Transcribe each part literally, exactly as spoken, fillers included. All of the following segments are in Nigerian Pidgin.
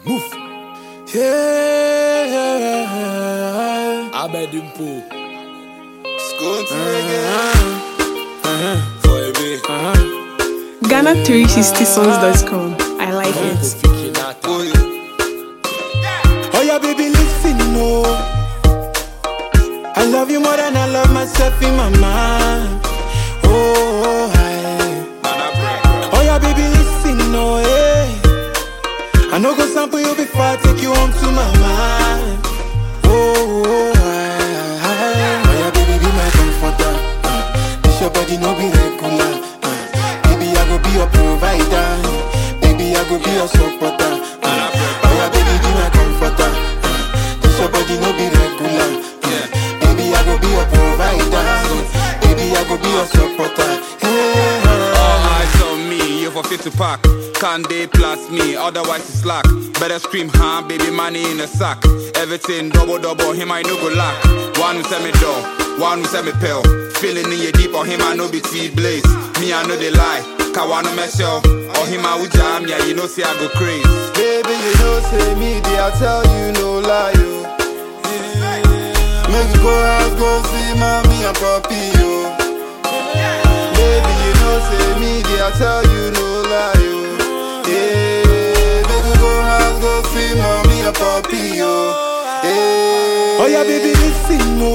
Move. Yeah. Abedimpo. School to again. For a bit. Ghana three sixty songs dot com. I like it. Oh yeah, baby, listen, no. I love you more than I love myself in my mind. Oh, I. Oh yeah, baby, listen, no, hey. I know go sample you before I take you home to my mind. Oh, I. Oh yeah, baby, be my comforter. Uh, this your body, no be regular. Uh, baby, I go be your provider. Baby, I go be your supporter. Uh, oh yeah, baby, be my comforter. Uh, this your body, no be regular. Uh, baby, I go be your provider. Baby, I go be your supporter. Hey, all eyes on me, you for fit to pack. Can't they plus me, otherwise it's slack. Better scream, huh, baby, money in a sack. Everything double double, him I no go lack. One who send me door, one who send me pill. Feeling in your deep, or him I no be teeth blaze. Me I know they lie, Kawano myself. Or him I would jam, yeah, you know see I go crazy. baby, you know say me, they I tell you no lie, yo. Yeah. Make you go house, go see mommy and papi, yo. Baby, you know say me, they I tell you no lie, yo. Yeah, make you go house, go see mommy and papi, yo. Yeah. Oh yeah, baby, listen, no.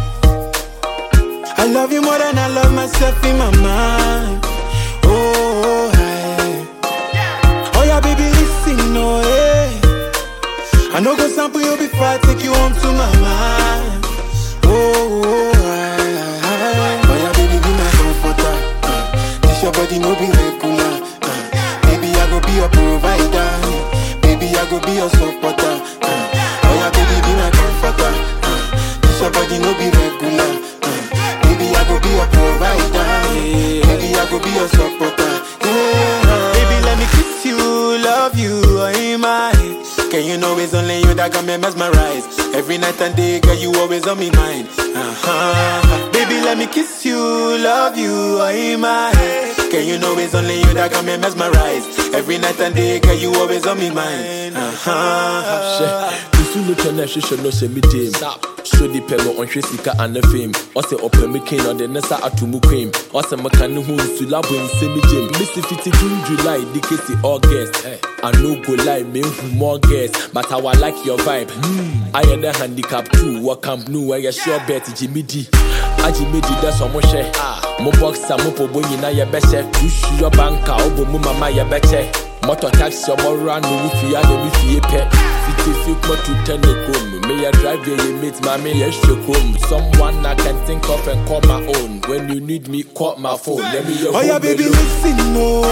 I love you more than I love myself in my mind. Oh, I. Oh yeah, baby, listen, no, hey. I know go sample you before I take you home to my mind. Oh, I. Oh yeah, baby, be my comforter. Uh, this your body, no be regular. Uh, baby, I go be your provider. Baby, I go be your supporter. Uh, oh yeah, baby, be my comforter. Uh, this your body, no be regular. Uh, baby, I go be your provider. Baby, I go be your supporter. Yeah. Baby, let me kiss you, love you, oh my. Can you know it's only you that got me mesmerized? Every night and day, girl, you always on me mind. Uh-huh. Baby, let me kiss you, love you, oh my. Can you know it's only you that got me mesmerized? Every night and day, girl, you always on me mind. Uh-huh. Sulu tena shisho no se mitim. So di pemo on sika and the fame. Ose open me king on the nessa atumu cream. Ose makanu hu sulabo in semi jim. Missy fifty July, dikesi August. I no go lie, me who more guess. But how I like your vibe. Mm. I am the handicap too. What camp new where you sure bet Jimmy D. Aji meji that's what mo share. Mo boxa mo po boni na ya beche. Push your banker obo mo mama ya beche. Motor taxi or run with you and with you pet. Fifty feet more to ten home. May I drive you, you meet my me, yes, you come. Someone I can think of and call my own. When you need me, call my phone. Let me your oh yeah, baby, listen, no.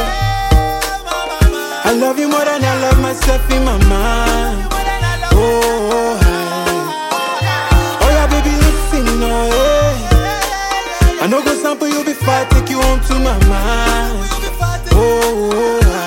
I love you more than I love myself in my mind. Oh, I. Oh yeah, baby, listen, no. Hey. I know go sample you before I take you home to my mind. Oh, I.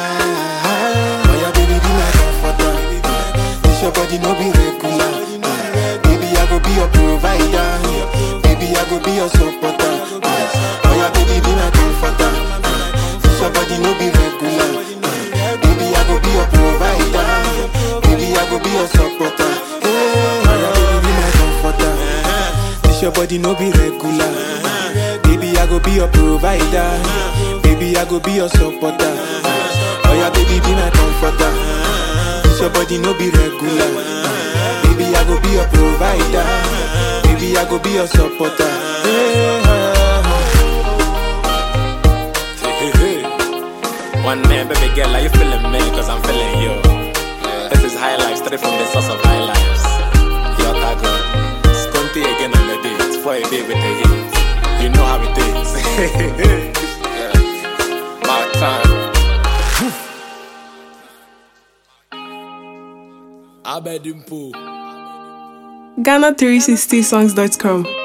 Your body no be regular. Uh, baby, I go be your provider. Baby, I go be your supporter. Uh, oh yeah, baby, be my comforter. Uh, your body no be regular. Uh, baby, I go be your provider. Baby, I go be your supporter. Hey, oh yeah, baby, be my comforter. Uh, this your body no be regular. Uh, baby, I go be your provider. Baby, I go be your supporter. Uh, oh yeah, baby, be my comforter. Your body no be regular. uh, Baby, I go be your provider. Baby, I go be your supporter. Hey, hey, hey. One man, baby girl, are you feeling me? Cause I'm feeling you. Yeah. This is high life, straight from the source of high lives. You're that girl. Stunty again on the date. For a day with the hits. You know how it is. Yeah. My time. Abedimpo. Ghana three sixty songs dot com.